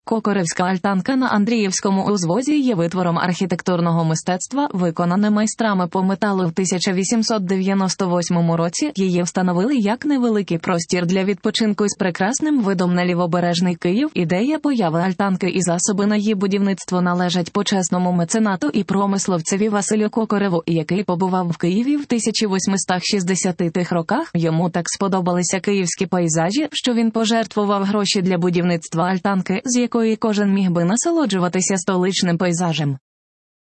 Кокоревська альтанка на Андріївському узвозі є витвором архітектурного мистецтва, виконане майстрами по металу в 1898 році. Її встановили як невеликий простір для відпочинку із прекрасним видом на лівобережний Київ. Ідея появи альтанки і засоби на її будівництво належать почесному меценату і промисловцеві Василю Кокореву, який побував в Києві в 1860-х роках. Йому так сподобалися київські пейзажі, що він пожертвував гроші для будівництва альтанки, з якої кожен міг би насолоджуватися столичним пейзажем.